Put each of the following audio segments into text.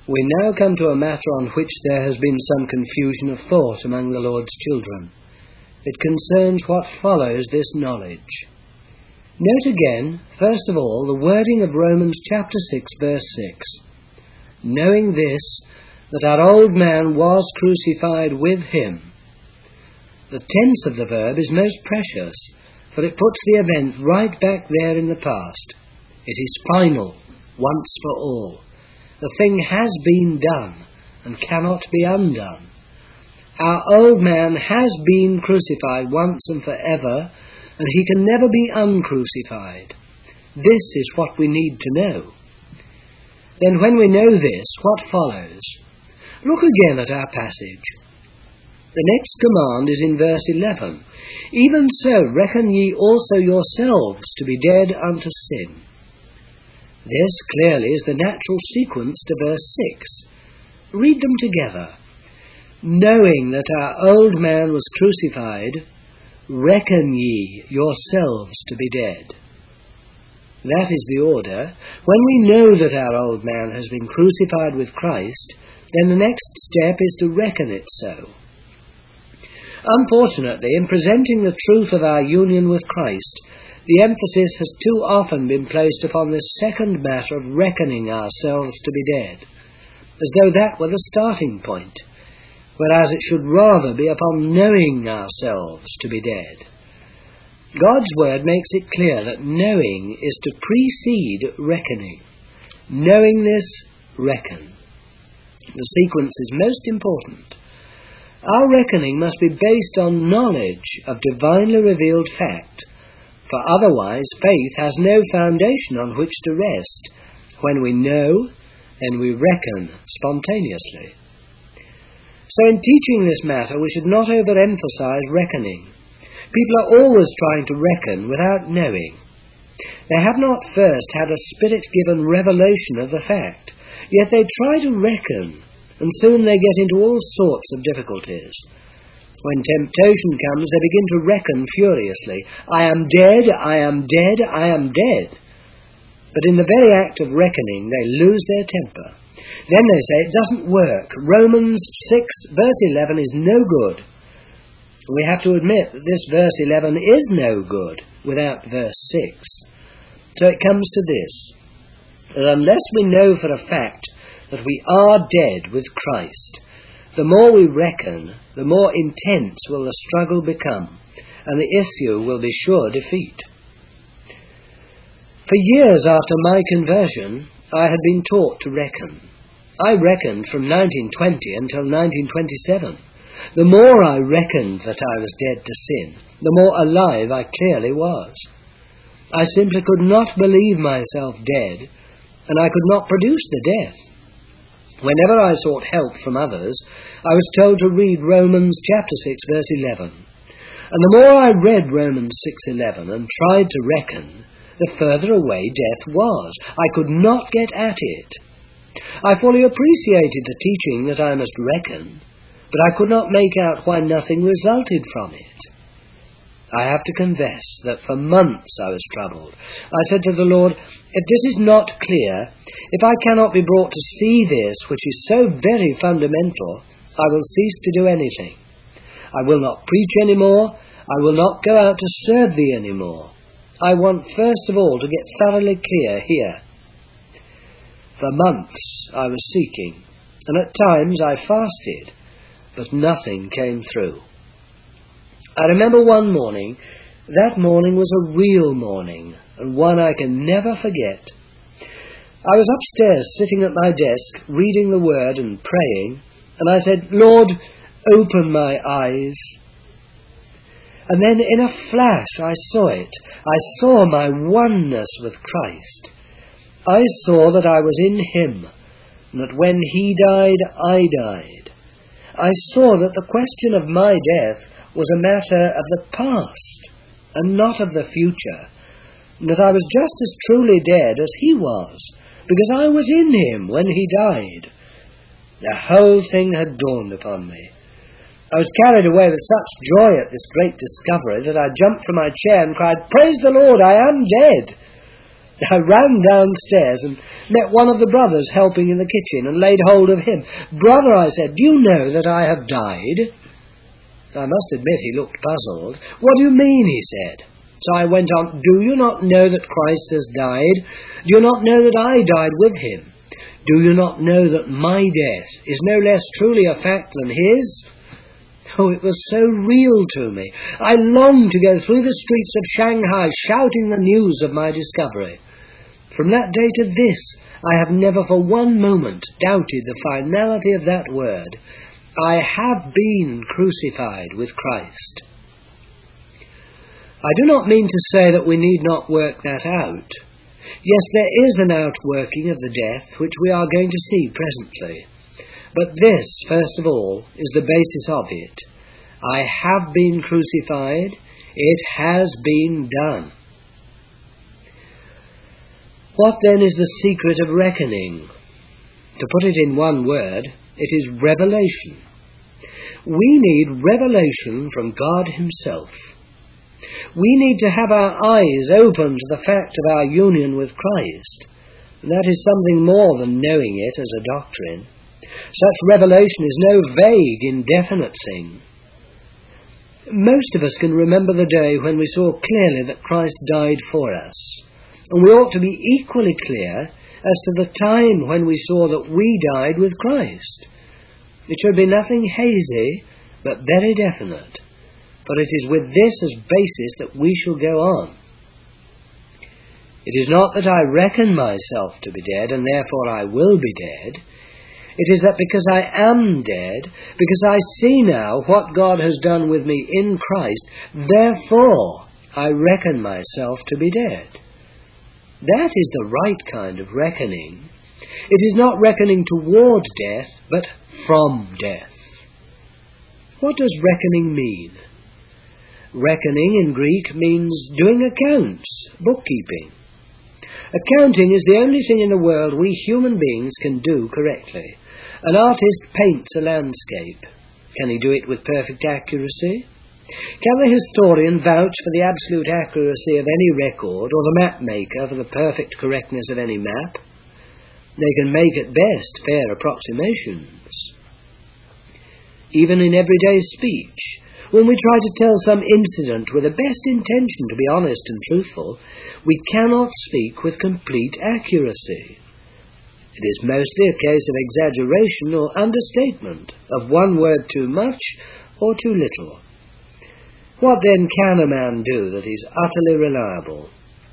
We now come to a matter on which there has been some confusion of thought among the Lord's children. It concerns what follows this knowledge. Note again, first of all, the wording of Romans chapter 6, verse 6. Knowing this, that our old man was crucified with him. The tense of the verb is most precious, for it puts the event right back there in the past. It is final, once for all. The thing has been done and cannot be undone. Our old man has been crucified once and forever, and he can never be uncrucified. This is what we need to know. Then when we know this, what follows? Look again at our passage. The next command is in verse 11. Even so reckon ye also yourselves to be dead unto sin. This clearly is the natural sequence to verse 6. Read them together. Knowing that our old man was crucified, reckon ye yourselves to be dead. That is the order. When we know that our old man has been crucified with Christ, then the next step is to reckon it so. Unfortunately, in presenting the truth of our union with Christ, the emphasis has too often been placed upon this second matter of reckoning ourselves to be dead, as though that were the starting point, whereas it should rather be upon knowing ourselves to be dead. God's word makes it clear that knowing is to precede reckoning. Knowing this, reckon. The sequence is most important. Our reckoning must be based on knowledge of divinely revealed fact, for otherwise faith has no foundation on which to rest. When we know, then we reckon spontaneously. So in teaching this matter, we should not overemphasize reckoning. People are always trying to reckon without knowing. They have not first had a Spirit-given revelation of the fact, yet they try to reckon, and soon they get into all sorts of difficulties. When temptation comes, they begin to reckon furiously. I am dead, I am dead, I am dead. But in the very act of reckoning, they lose their temper. Then they say it doesn't work. Romans 6, verse 11 is no good. We have to admit that this verse 11 is no good without verse 6. So it comes to this, that unless we know for a fact that we are dead with Christ, the more we reckon, the more intense will the struggle become, and the issue will be sure defeat. For years after my conversion, I had been taught to reckon. I reckoned from 1920 until 1927. The more I reckoned that I was dead to sin, the more alive I clearly was. I simply could not believe myself dead, and I could not produce the death. Whenever I sought help from others, I was told to read Romans chapter 6, verse 11. And the more I read Romans 6:11 and tried to reckon, the further away death was. I could not get at it. I fully appreciated the teaching that I must reckon, but I could not make out why nothing resulted from it. I have to confess that for months I was troubled. I said to the Lord, if this is not clear, if I cannot be brought to see this, which is so very fundamental, I will cease to do anything. I will not preach any more. I will not go out to serve thee any more. I want first of all to get thoroughly clear here. For months I was seeking, and at times I fasted, but nothing came through. I remember one morning. That morning was a real morning, and one I can never forget. I was upstairs sitting at my desk, reading the Word and praying, and I said, Lord, open my eyes. And then in a flash I saw it. I saw my oneness with Christ. I saw that I was in Him, and that when He died, I died. I saw that the question of my death was a matter of the past and not of the future, and that I was just as truly dead as He was, because I was in Him when He died. The whole thing had dawned upon me. I was carried away with such joy at this great discovery that I jumped from my chair and cried, Praise the Lord, I am dead! I ran downstairs and met one of the brothers helping in the kitchen and laid hold of him. "Brother," I said, "do you know that I have died?" I must admit he looked puzzled. "What do you mean?" he said. So I went on, "Do you not know that Christ has died? Do you not know that I died with him? Do you not know that my death is no less truly a fact than his?" Oh, it was so real to me. I longed to go through the streets of Shanghai shouting the news of my discovery. From that day to this, I have never for one moment doubted the finality of that word. I have been crucified with Christ. I do not mean to say that we need not work that out. Yes, there is an outworking of the death which we are going to see presently. But this, first of all, is the basis of it. I have been crucified. It has been done. What then is the secret of reckoning? To put it in one word, it is revelation. We need revelation from God Himself. We need to have our eyes open to the fact of our union with Christ. And that is something more than knowing it as a doctrine. Such revelation is no vague, indefinite thing. Most of us can remember the day when we saw clearly that Christ died for us. And we ought to be equally clear as to the time when we saw that we died with Christ. It should be nothing hazy, but very definite. For it is with this as basis that we shall go on. It is not that I reckon myself to be dead, and therefore I will be dead. It is that because I am dead, because I see now what God has done with me in Christ, therefore I reckon myself to be dead. That is the right kind of reckoning. It is not reckoning toward death, but from death. What does reckoning mean? Reckoning in Greek means doing accounts, bookkeeping. Accounting is the only thing in the world we human beings can do correctly. An artist paints a landscape. Can he do it with perfect accuracy? Can the historian vouch for the absolute accuracy of any record, or the map maker for the perfect correctness of any map? They can make at best fair approximations. Even in everyday speech, when we try to tell some incident with the best intention to be honest and truthful, we cannot speak with complete accuracy. It is mostly a case of exaggeration or understatement, of one word too much or too little. What then can a man do that is utterly reliable?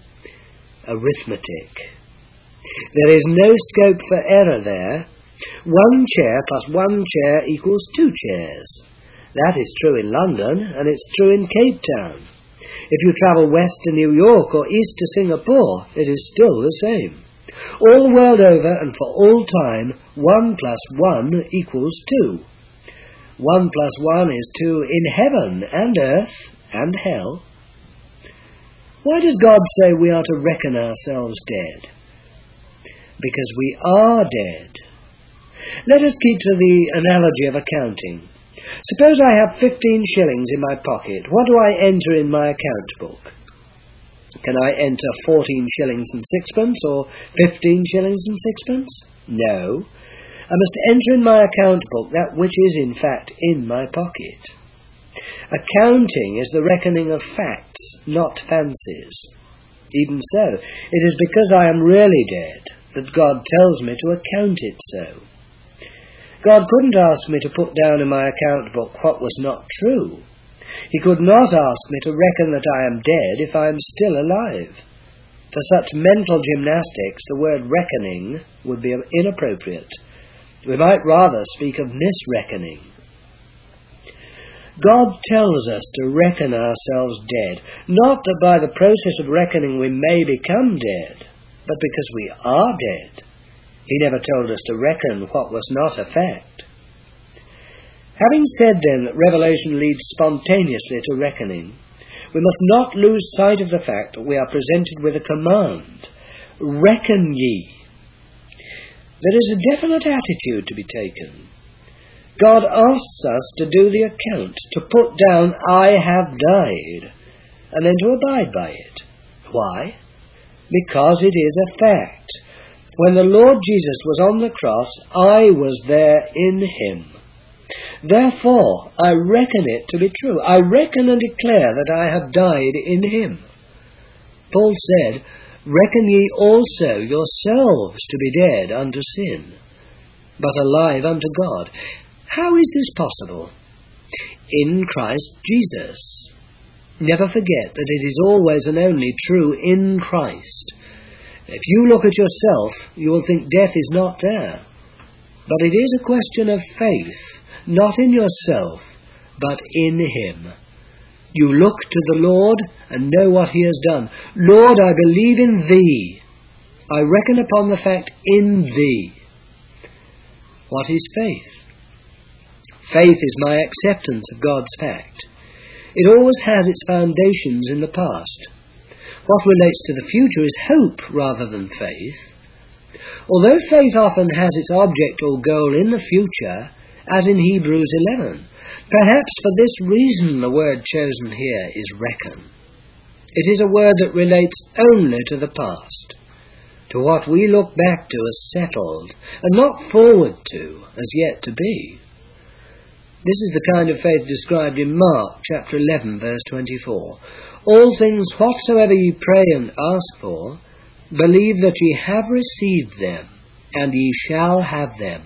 Arithmetic. There is no scope for error there. 1 chair plus 1 chair equals 2 chairs. That is true in London, and it's true in Cape Town. If you travel west to New York or east to Singapore, it is still the same. All the world over and for all time, 1 plus 1 equals 2. 1 plus 1 is 2 in heaven and earth and hell. Why does God say we are to reckon ourselves dead? Because we are dead. Let us keep to the analogy of accounting. Suppose I have 15 shillings in my pocket. What do I enter in my account book? Can I enter 14 shillings and sixpence or 15 shillings and sixpence? No. I must enter in my account book that which is in fact in my pocket. Accounting is the reckoning of facts, not fancies. Even so, it is because I am really dead that God tells me to account it so. God couldn't ask me to put down in my account book what was not true. He could not ask me to reckon that I am dead if I am still alive. For such mental gymnastics, the word reckoning would be inappropriate. We might rather speak of misreckoning. God tells us to reckon ourselves dead, not that by the process of reckoning we may become dead, but because we are dead. He never told us to reckon what was not a fact. Having said then that revelation leads spontaneously to reckoning, we must not lose sight of the fact that we are presented with a command. Reckon ye. There is a definite attitude to be taken. God asks us to do the account, to put down, I have died, and then to abide by it. Why? because it is a fact. When the Lord Jesus was on the cross, I was there in him. Therefore, I reckon it to be true. I reckon and declare that I have died in him. Paul said, "Reckon ye also yourselves to be dead unto sin, but alive unto God." How is this possible? In Christ Jesus. Never forget that it is always and only true in Christ. If you look at yourself, you will think death is not there. But it is a question of faith, not in yourself, but in him. You look to the Lord and know what he has done. Lord, I believe in thee. I reckon upon the fact in thee. What is faith? Faith is my acceptance of God's fact. It always has its foundations in the past. What relates to the future is hope rather than faith. Although faith often has its object or goal in the future, as in Hebrews 11, perhaps for this reason the word chosen here is reckon. It is a word that relates only to the past, to what we look back to as settled, and not forward to as yet to be. This is the kind of faith described in Mark chapter 11, verse 24. All things whatsoever ye pray and ask for, believe that ye have received them, and ye shall have them.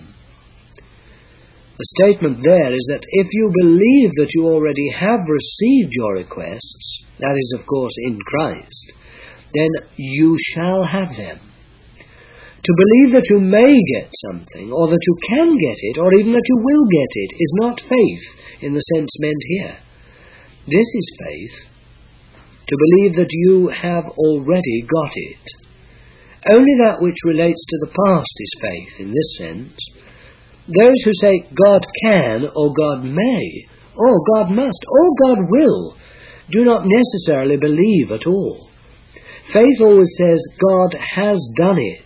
The statement there is that if you believe that you already have received your requests, that is, of course, in Christ, then you shall have them. To believe that you may get something, or that you can get it, or even that you will get it, is not faith in the sense meant here. This is faith, to believe that you have already got it. Only that which relates to the past is faith in this sense. Those who say God can, or God may, or God must, or God will, do not necessarily believe at all. Faith always says God has done it.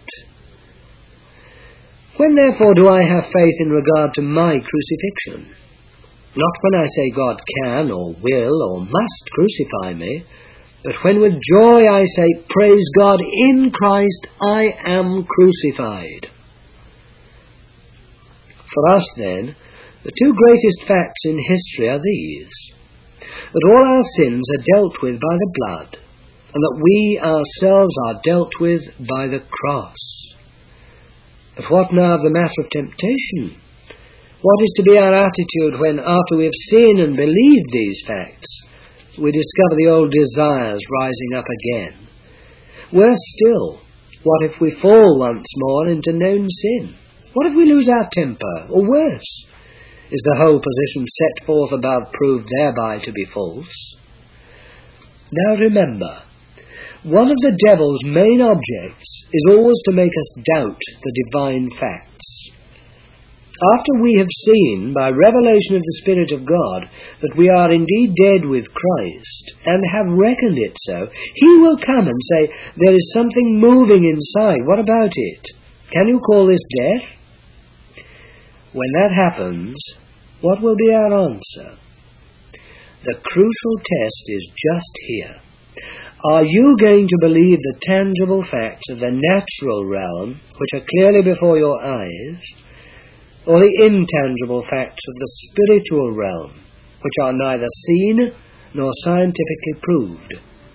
When therefore do I have faith in regard to my crucifixion? Not when I say God can, or will, or must crucify me, but when with joy I say, praise God, in Christ I am crucified. For us, then, the two greatest facts in history are these: that all our sins are dealt with by the blood, and that we ourselves are dealt with by the cross. But what now of the matter of temptation? What is to be our attitude when, after we have seen and believed these facts, we discover the old desires rising up again? Worse still, what if we fall once more into known sin? What if we lose our temper? Or worse, is the whole position set forth above proved thereby to be false? Now remember, one of the devil's main objects is always to make us doubt the divine facts. After we have seen, by revelation of the Spirit of God, that we are indeed dead with Christ, and have reckoned it so, he will come and say, there is something moving inside. What about it? Can you call this death? When that happens, what will be our answer? The crucial test is just here. Are you going to believe the tangible facts of the natural realm, which are clearly before your eyes, or the intangible facts of the spiritual realm, which are neither seen nor scientifically proved?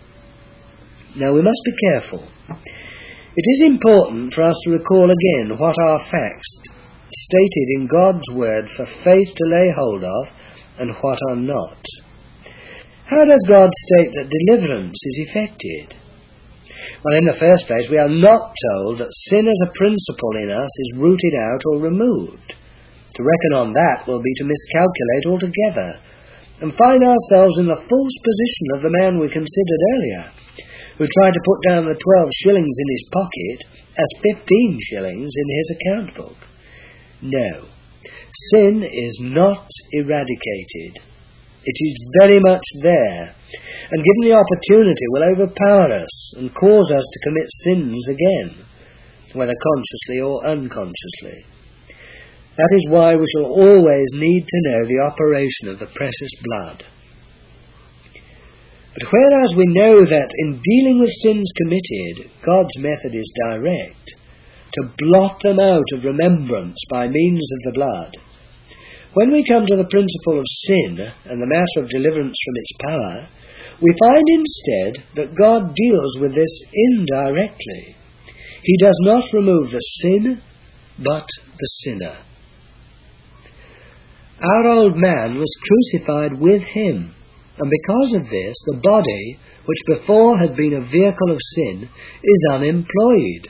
Now we must be careful. It is important for us to recall again what are facts stated in God's word for faith to lay hold of, and what are not. How does God state that deliverance is effected? Well, in the first place, we are not told that sin as a principle in us is rooted out or removed. To reckon on that will be to miscalculate altogether, and find ourselves in the false position of the man we considered earlier, who tried to put down the 12 shillings in his pocket as 15 shillings in his account book. No, sin is not eradicated. It is very much there, and given the opportunity will overpower us and cause us to commit sins again, whether consciously or unconsciously. That is why we shall always need to know the operation of the precious blood. But whereas we know that in dealing with sins committed, God's method is direct, to blot them out of remembrance by means of the blood, when we come to the principle of sin and the matter of deliverance from its power, we find instead that God deals with this indirectly. He does not remove the sin, but the sinner. Our old man was crucified with him, and because of this, the body, which before had been a vehicle of sin, is unemployed.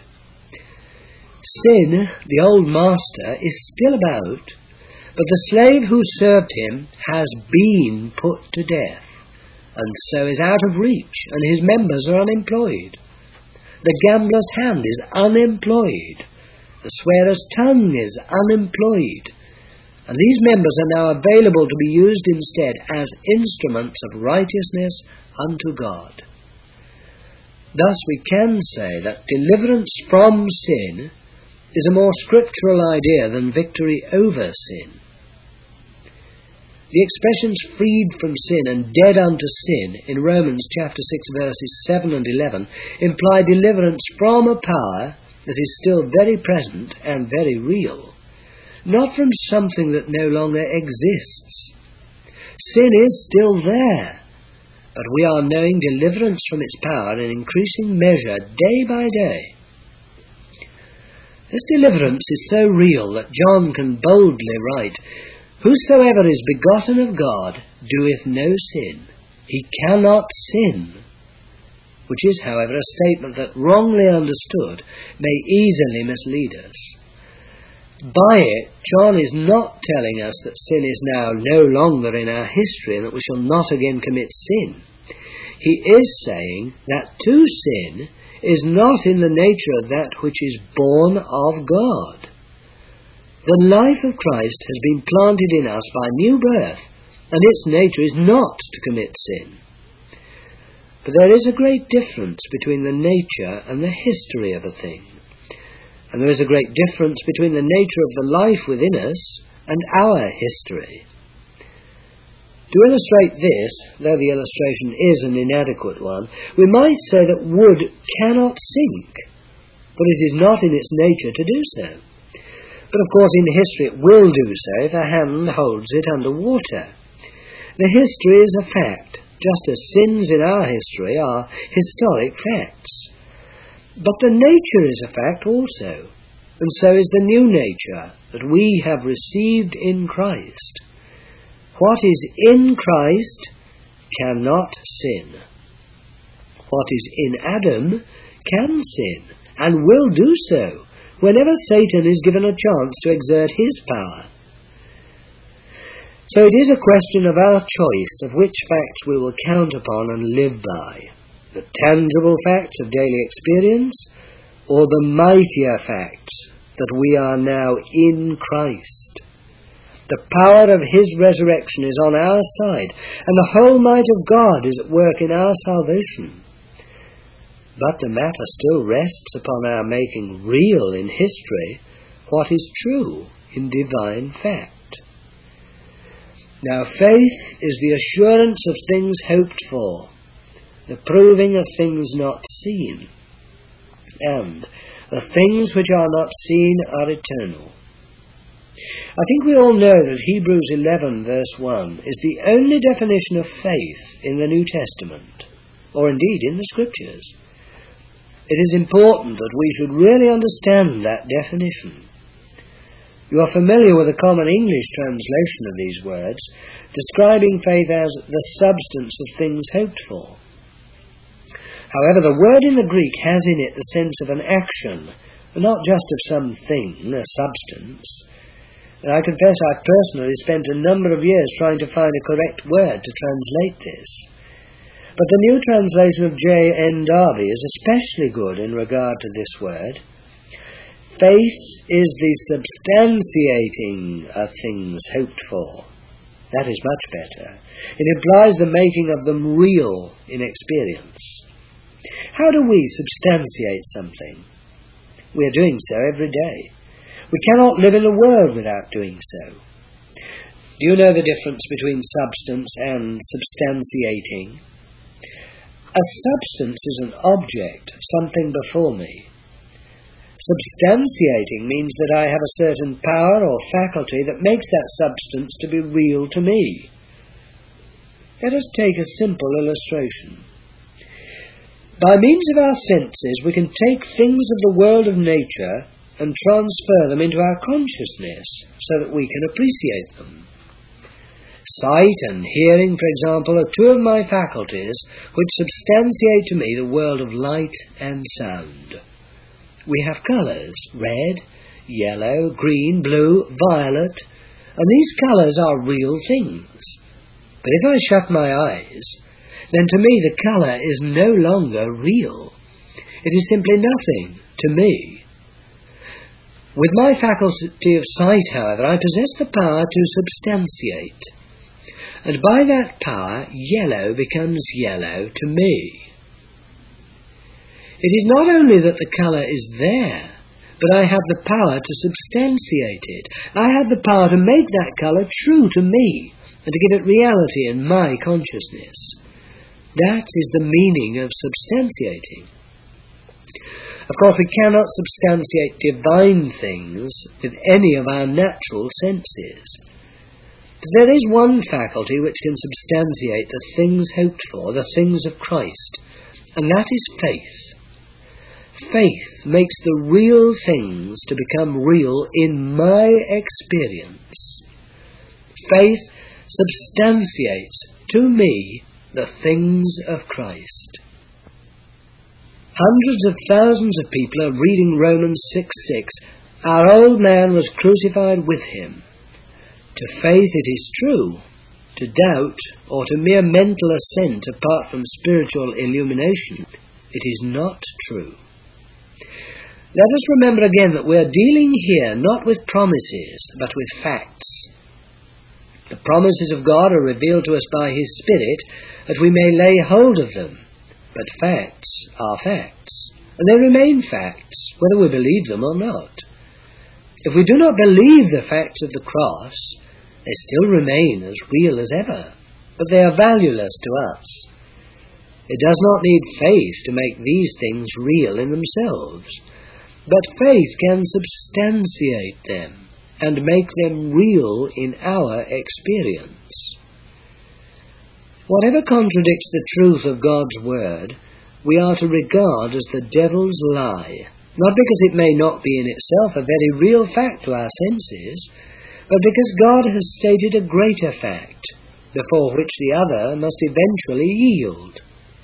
Sin, the old master, is still about, but the slave who served him has been put to death, and so is out of reach, and his members are unemployed. The gambler's hand is unemployed. The swearer's tongue is unemployed. And these members are now available to be used instead as instruments of righteousness unto God. Thus we can say that deliverance from sin is a more scriptural idea than victory over sin. The expressions freed from sin and dead unto sin in Romans chapter 6 verses 7 and 11 imply deliverance from a power that is still very present and very real, not from something that no longer exists. Sin is still there, but we are knowing deliverance from its power in increasing measure day by day. This deliverance is so real that John can boldly write, "Whosoever is begotten of God doeth no sin. He cannot sin," which is, however, a statement that, wrongly understood, may easily mislead us. By it, John is not telling us that sin is now no longer in our history and that we shall not again commit sin. He is saying that to sin is not in the nature of that which is born of God. The life of Christ has been planted in us by new birth, and its nature is not to commit sin. But there is a great difference between the nature and the history of a thing. And there is a great difference between the nature of the life within us and our history. To illustrate this, though the illustration is an inadequate one, we might say that wood cannot sink, but it is not in its nature to do so. But of course in history it will do so if a hand holds it under water. The history is a fact, just as sins in our history are historic facts. But the nature is a fact also, and so is the new nature that we have received in Christ. What is in Christ cannot sin. What is in Adam can sin, and will do so, whenever Satan is given a chance to exert his power. So it is a question of our choice of which facts we will count upon and live by. The tangible facts of daily experience, or the mightier facts that we are now in Christ. The power of his resurrection is on our side, and the whole might of God is at work in our salvation. But the matter still rests upon our making real in history what is true in divine fact. Now faith is the assurance of things hoped for, the proving of things not seen, and the things which are not seen are eternal. I think we all know that Hebrews 11 verse 1 is the only definition of faith in the New Testament, or indeed in the Scriptures. It is important that we should really understand that definition. You are familiar with the common English translation of these words, describing faith as the substance of things hoped for. However, the word in the Greek has in it the sense of an action, not just of something, a substance. And I confess I personally spent a number of years trying to find a correct word to translate this. But the new translation of J.N. Darby is especially good in regard to this word. Faith is the substantiating of things hoped for. That is much better. It implies the making of them real in experience. How do we substantiate something? We are doing so every day. We cannot live in the world without doing so. Do you know the difference between substance and substantiating? A substance is an object, something before me. Substantiating means that I have a certain power or faculty that makes that substance to be real to me. Let us take a simple illustration. By means of our senses, we can take things of the world of nature and transfer them into our consciousness so that we can appreciate them. Sight and hearing, for example, are two of my faculties which substantiate to me the world of light and sound. We have colours, red, yellow, green, blue, violet, and these colours are real things. But if I shut my eyes, then to me the colour is no longer real. It is simply nothing to me. With my faculty of sight, however, I possess the power to substantiate, and by that power yellow becomes yellow to me. It is not only that the colour is there, but I have the power to substantiate it. I have the power to make that colour true to me and to give it reality in my consciousness. That is the meaning of substantiating. Of course, we cannot substantiate divine things with any of our natural senses. But there is one faculty which can substantiate the things hoped for, the things of Christ, and that is faith. Faith makes the real things to become real in my experience. Faith substantiates to me the things of Christ. Hundreds of thousands of people are reading Romans 6:6. Our old man was crucified with him. To faith it is true. To doubt, or to mere mental assent apart from spiritual illumination, it is not true. Let us remember again that we are dealing here not with promises, but with facts. The promises of God are revealed to us by His Spirit, that we may lay hold of them. But facts are facts, and they remain facts, whether we believe them or not. If we do not believe the facts of the cross, they still remain as real as ever, but they are valueless to us. It does not need faith to make these things real in themselves, but faith can substantiate them and make them real in our experience. Whatever contradicts the truth of God's word, we are to regard as the devil's lie, not because it may not be in itself a very real fact to our senses, but because God has stated a greater fact, before which the other must eventually yield.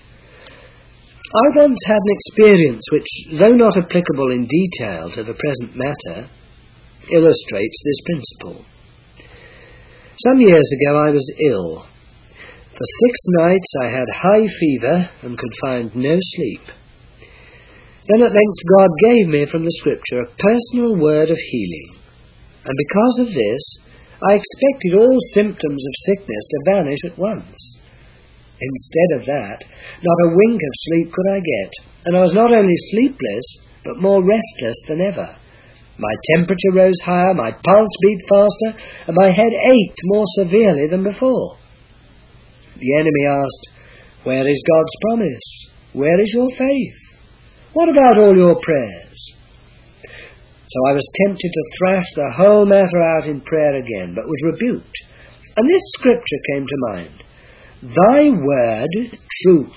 I once had an experience which, though not applicable in detail to the present matter, illustrates this principle. Some years ago I was ill. For 6 nights I had high fever and could find no sleep. Then at length God gave me from the Scripture a personal word of healing, and because of this I expected all symptoms of sickness to vanish at once. Instead of that, not a wink of sleep could I get, and I was not only sleepless, but more restless than ever. My temperature rose higher, my pulse beat faster, and my head ached more severely than before. The enemy asked, "Where is God's promise? Where is your faith? What about all your prayers?" So I was tempted to thrash the whole matter out in prayer again, but was rebuked. And this scripture came to mind. Thy word is truth.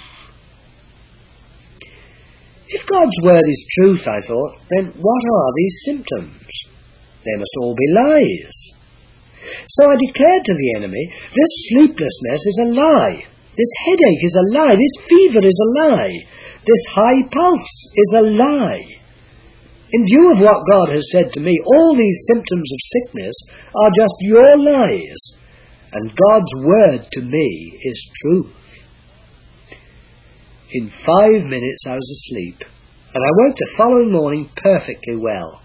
If God's word is truth, I thought, then what are these symptoms? They must all be lies. So I declared to the enemy, this sleeplessness is a lie. This headache is a lie. This fever is a lie. This high pulse is a lie. In view of what God has said to me, all these symptoms of sickness are just your lies. And God's word to me is truth. In 5 minutes I was asleep, and I woke the following morning perfectly well.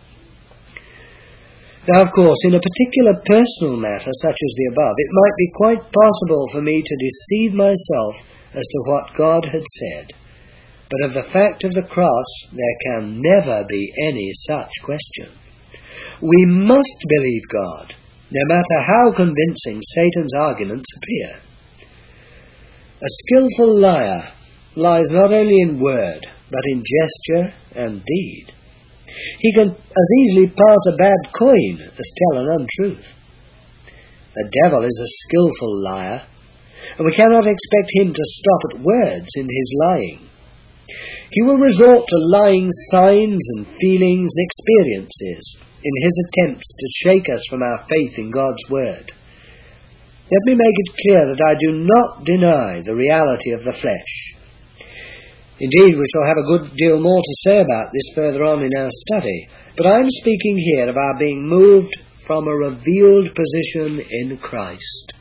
Now, of course, in a particular personal matter such as the above, it might be quite possible for me to deceive myself as to what God had said. But of the fact of the cross, there can never be any such question. We must believe God, no matter how convincing Satan's arguments appear. A skillful liar lies not only in word, but in gesture and deed. He can as easily pass a bad coin as tell an untruth. The devil is a skilful liar, and we cannot expect him to stop at words in his lying. He will resort to lying signs and feelings and experiences in his attempts to shake us from our faith in God's word. Let me make it clear that I do not deny the reality of the flesh. Indeed, we shall have a good deal more to say about this further on in our study, but I am speaking here of our being moved from a revealed position in Christ.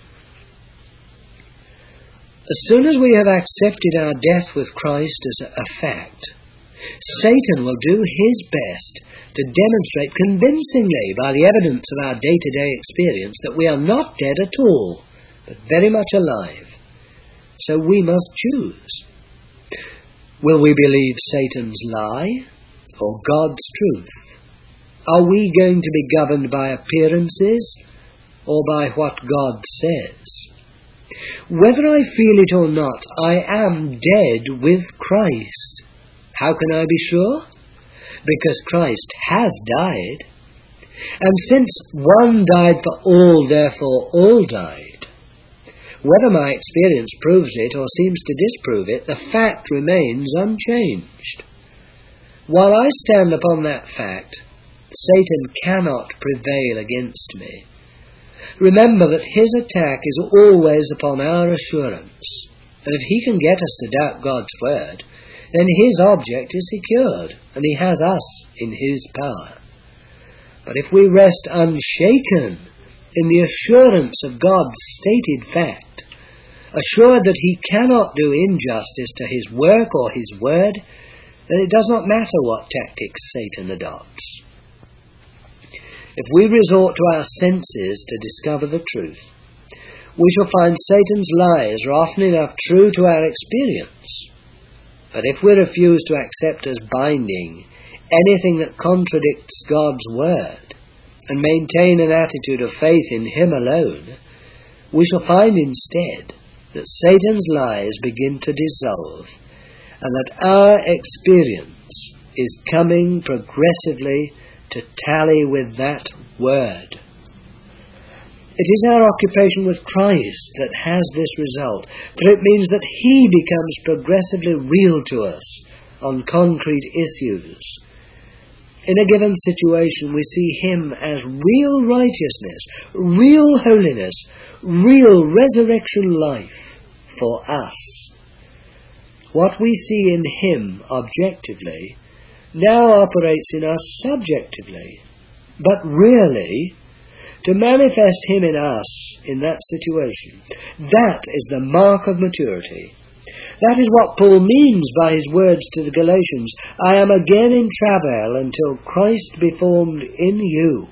As soon as we have accepted our death with Christ as a fact, Satan will do his best to demonstrate convincingly by the evidence of our day-to-day experience that we are not dead at all, but very much alive. So we must choose. Will we believe Satan's lie or God's truth? Are we going to be governed by appearances or by what God says? Whether I feel it or not, I am dead with Christ. How can I be sure? Because Christ has died. And since one died for all, therefore all died. Whether my experience proves it or seems to disprove it, the fact remains unchanged. While I stand upon that fact, Satan cannot prevail against me. Remember that his attack is always upon our assurance, and if he can get us to doubt God's word, then his object is secured, and he has us in his power. But if we rest unshaken in the assurance of God's stated fact, assured that he cannot do injustice to his work or his word, then it does not matter what tactics Satan adopts. If we resort to our senses to discover the truth, we shall find Satan's lies are often enough true to our experience. But if we refuse to accept as binding anything that contradicts God's word, and maintain an attitude of faith in him alone, we shall find instead that Satan's lies begin to dissolve, and that our experience is coming progressively to tally with that word. It is our occupation with Christ that has this result, for it means that he becomes progressively real to us on concrete issues. In a given situation, we see him as real righteousness, real holiness, real resurrection life for us. What we see in him objectively now operates in us subjectively, but really, to manifest him in us in that situation, that is the mark of maturity. That is what Paul means by his words to the Galatians, I am again in travail until Christ be formed in you.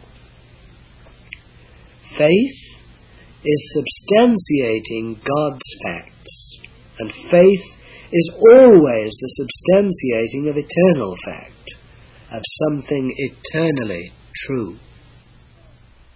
Faith is substantiating God's facts, and faith is always the substantiating of eternal fact, of something eternally true.